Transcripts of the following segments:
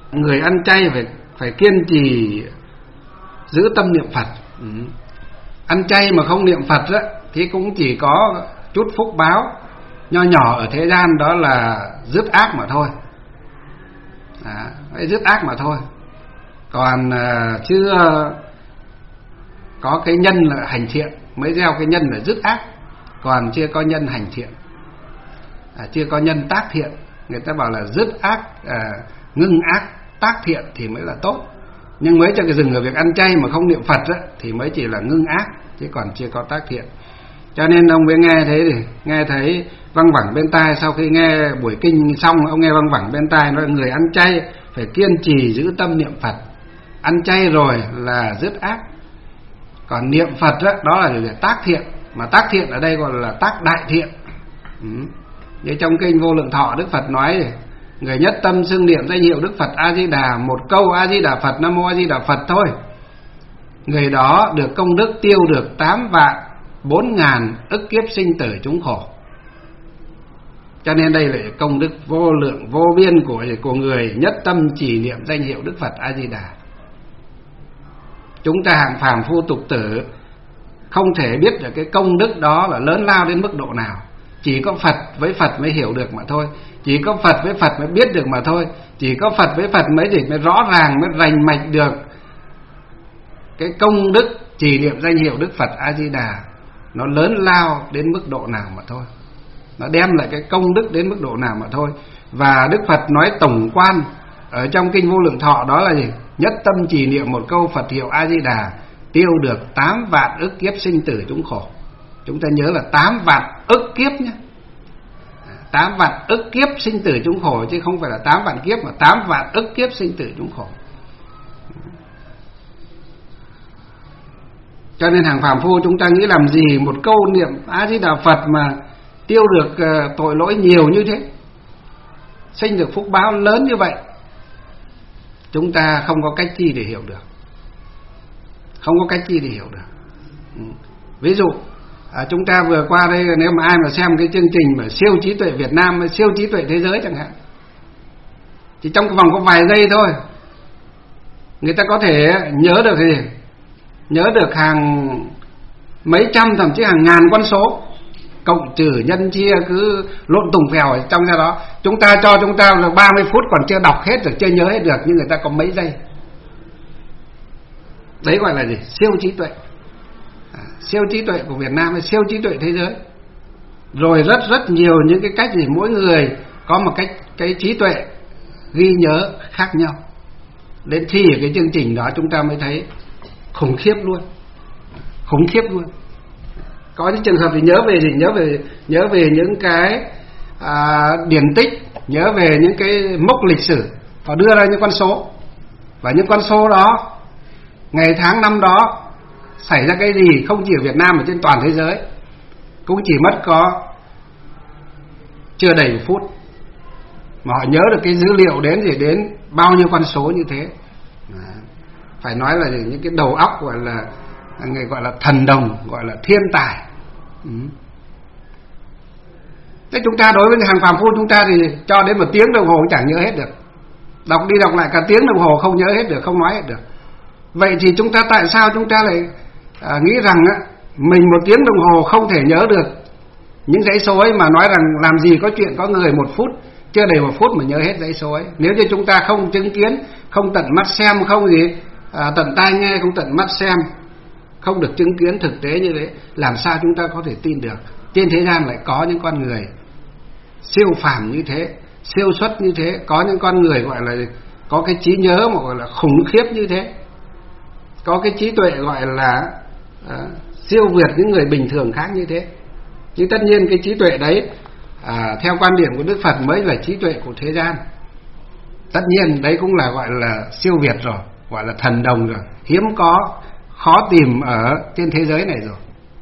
người ăn chay phải kiên trì giữ tâm niệm Phật. Ăn chay mà không niệm Phật á, thì cũng chỉ có chút phúc báo nho nhỏ ở thế gian, đó là dứt ác mà thôi. Dứt ác mà thôi. Còn chưa có cái nhân là hành thiện, mới gieo cái nhân là dứt ác, còn chưa có nhân hành thiện, chưa có nhân tác thiện. Người ta bảo là dứt ác, ngưng ác, tác thiện thì mới là tốt. Nhưng mới cho cái dừng ở việc ăn chay mà không niệm Phật á, thì mới chỉ là ngưng ác, chứ còn chưa có tác thiện. Cho nên ông mới nghe thấy văng vẳng bên tai. Sau khi nghe buổi kinh xong, ông nghe văng vẳng bên tai nói người ăn chay phải kiên trì giữ tâm niệm Phật. Ăn chay rồi là dứt ác, còn niệm Phật đó là để tác thiện. Mà tác thiện ở đây gọi là tác đại thiện. Như trong kinh Vô Lượng Thọ, Đức Phật nói người nhất tâm xưng niệm danh hiệu Đức Phật A Di Đà, một câu A Di Đà Phật, Nam Mô A Di Đà Phật thôi, người đó được công đức tiêu được 8.400.000 ức kiếp sinh tử chúng khổ. Cho nên đây là công đức vô lượng vô biên của người nhất tâm trì niệm danh hiệu Đức Phật A Di Đà. Chúng ta hạng phàm phu tục tử không thể biết được cái công đức đó là lớn lao đến mức độ nào. Chỉ có Phật với Phật mới hiểu được mà thôi. Chỉ có Phật với Phật mới biết được mà thôi. Chỉ có Phật với Phật mới rõ ràng, mới rành mạch được cái công đức trì niệm danh hiệu Đức Phật A Di Đà nó lớn lao đến mức độ nào mà thôi, nó đem lại cái công đức đến mức độ nào mà thôi. Và Đức Phật nói tổng quan ở trong kinh Vô Lượng Thọ, đó là gì? Nhất tâm trì niệm một câu Phật hiệu A Di Đà tiêu được 8 vạn ức kiếp sinh tử chúng khổ. Chúng ta nhớ là 8 vạn ức kiếp nhé, 8 vạn ức kiếp sinh tử chúng khổ, chứ không phải là 8 vạn kiếp, mà 8 vạn ức kiếp sinh tử chúng khổ. Cho nên hàng phàm phu chúng ta nghĩ làm gì một câu niệm A Di Đà Phật mà tiêu được tội lỗi nhiều như thế, sinh được phúc báo lớn như vậy. Chúng ta không có cách chi để hiểu được, không có cách chi để hiểu được. Ví dụ chúng ta vừa qua đây, nếu mà ai mà xem cái chương trình mà siêu trí tuệ Việt Nam, siêu trí tuệ thế giới chẳng hạn, chỉ trong cái vòng có vài giây thôi, người ta có thể nhớ được gì? Nhớ được hàng mấy trăm, thậm chí hàng ngàn con số, cộng trừ nhân chia cứ lộn tùng phèo ở trong đó. Chúng ta là 30 phút còn chưa đọc hết được, chưa nhớ hết được, nhưng người ta có mấy giây. Đấy gọi là gì? Siêu trí tuệ. Siêu trí tuệ của Việt Nam hay siêu trí tuệ thế giới. Rồi rất nhiều những cái cách gì, mỗi người có một cái trí tuệ ghi nhớ khác nhau. Đến khi ở cái chương trình đó chúng ta mới thấy khủng khiếp luôn, khủng khiếp luôn. Có những trường hợp thì nhớ về những cái điển tích, nhớ về những cái mốc lịch sử, họ đưa ra những con số, và những con số đó, ngày tháng năm đó xảy ra cái gì, không chỉ ở Việt Nam mà trên toàn thế giới, cũng chỉ mất có chưa đầy 1 phút mà họ nhớ được cái dữ liệu đến bao nhiêu con số như thế. Phải nói là những cái đầu óc gọi là thần đồng, gọi là thiên tài. Thế chúng ta đối với hàng phàm phu chúng ta thì cho đến 1 tiếng đồng hồ cũng chẳng nhớ hết được, đọc đi đọc lại cả tiếng đồng hồ không nhớ hết được, không nói hết được. Vậy thì chúng ta tại sao chúng ta lại nghĩ rằng mình 1 tiếng đồng hồ không thể nhớ được những dãy số ấy, mà nói rằng làm gì có chuyện có người 1 phút, chưa đầy 1 phút mà nhớ hết dãy số ấy. Nếu như chúng ta không chứng kiến, không tận mắt xem, không gì tận tai nghe, không tận mắt xem, không được chứng kiến thực tế như thế, làm sao chúng ta có thể tin được trên thế gian lại có những con người siêu phàm như thế, siêu xuất như thế, có những con người gọi là có cái trí nhớ mà gọi là khủng khiếp như thế, có cái trí tuệ gọi là siêu việt những người bình thường khác như thế. Nhưng tất nhiên cái trí tuệ đấy theo quan điểm của Đức Phật mới là trí tuệ của thế gian. Tất nhiên đấy cũng là gọi là siêu việt rồi, gọi là thần đồng rồi, hiếm có, khó tìm ở trên thế giới này rồi.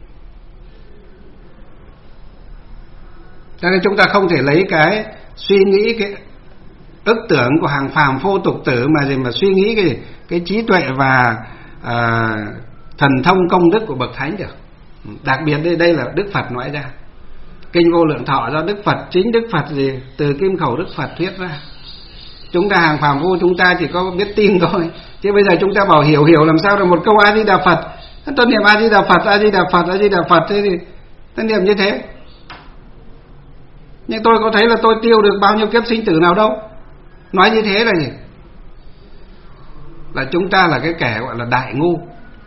Cho nên chúng ta không thể lấy cái suy nghĩ, cái ức tưởng của hàng phàm phu tục tử mà suy nghĩ cái trí tuệ và thần thông công đức của bậc thánh được. Đặc biệt đây là Đức Phật nói ra. Kinh Vô Lượng Thọ do Đức Phật, chính Đức Phật từ kim khẩu Đức Phật thuyết ra. Chúng ta hàng phàm phu chúng ta chỉ có biết tin thôi, chứ bây giờ chúng ta bảo hiểu làm sao được một câu A Di Đà Phật. Tôi niệm A Di Đà Phật, A Di Đà Phật, A Di Đà Phật, thế thì tôi niệm như thế. Nhưng tôi có thấy là tôi tiêu được bao nhiêu kiếp sinh tử nào đâu. Nói như thế là gì? Là chúng ta là cái kẻ gọi là đại ngu.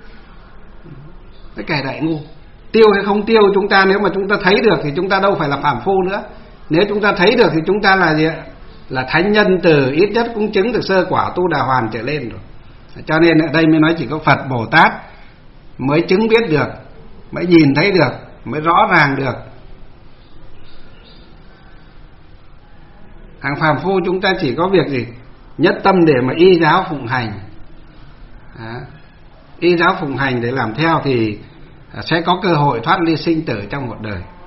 Cái kẻ đại ngu. Tiêu hay không tiêu chúng ta, nếu mà chúng ta thấy được thì chúng ta đâu phải là phàm phu nữa. Nếu chúng ta thấy được thì chúng ta là gì ạ? Là thánh nhân từ, ít nhất cũng chứng được sơ quả Tu Đà Hoàn trở lên rồi. Cho nên ở đây mới nói chỉ có Phật Bồ Tát mới chứng biết được, mới nhìn thấy được, mới rõ ràng được. Hàng phàm phu chúng ta chỉ có việc gì? Nhất tâm để mà y giáo phụng hành. Y giáo phụng hành để làm theo thì sẽ có cơ hội thoát ly sinh tử trong một đời.